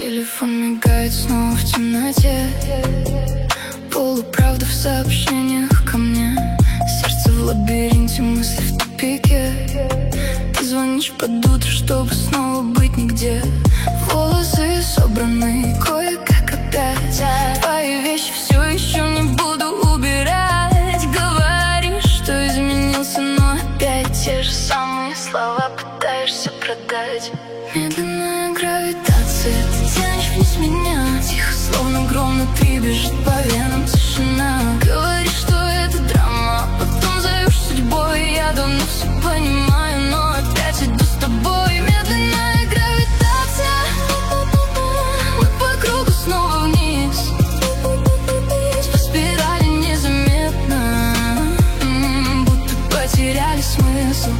Телефон мигает снова в темноте. Полуправда в сообщениях ко мне. Сердце в лабиринте, мысли в тупике. Ты звонишь под утро, чтобы снова быть нигде. Волосы собраны кое-как опять. Твои вещи все еще не буду убирать. Говоришь, что изменился, но опять те же самые слова пытаешься продать. Медленная гравитация, ты тянешь вниз меня. Тихо, словно гром внутри, бежит по венам тишина. Говоришь, что это драма, потом зовешь судьбой. Я давно все понимаю, но опять иду с тобой. Медленная гравитация, мы по кругу снова вниз. По спирали незаметно, будто потеряли смысл.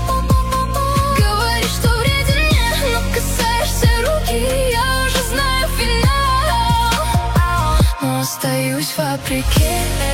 Остаюсь вопреки.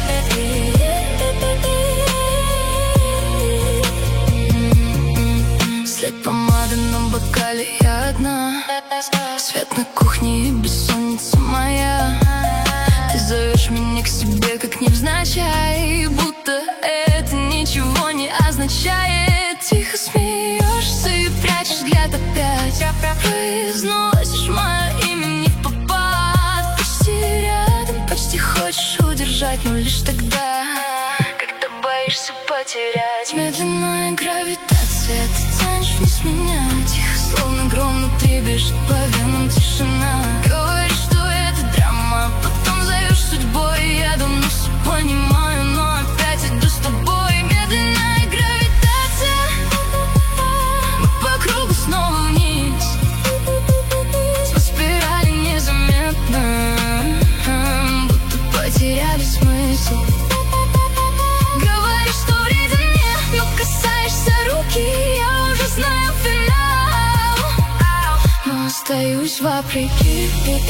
След помады на бокале, я одна. Свет на кухне и бессонница моя. Ты зовешь меня к себе, как невзначай, будто это ничего не означает. Тихо смеешься и прячешь взгляд опять. Произносишь мое имя не в попад. Почти рядом, почти хочешь удержать, но лишь тогда, когда боишься потерять. Медленная гравитация, ты тянешь вниз меня. Тихо, словно гром внутри, бежит по венам тишина. Говоришь, что это драма, потом зовешь судьбой. Я давно все понимаю, но опять иду с тобой. Медленная гравитация, мы по кругу снова вниз. По спирали незаметно, будто потеряли смысл. Говоришь, что вреден мне, но касаешься руки, я уже знаю финал, но остаюсь вопреки.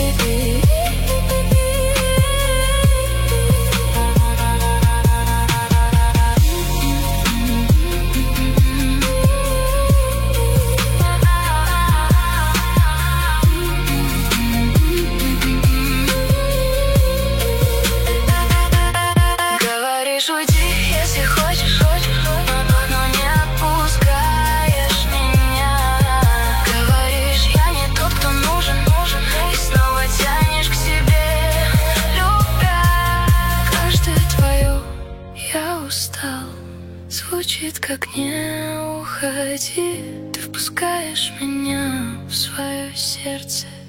Уйди, если хочешь, но не отпускаешь меня. Говоришь, я не тот, кто нужен, и снова тянешь к себе, любя. Каждое твое «я устал» звучит как «не уходи». Ты впускаешь меня в свое сердце.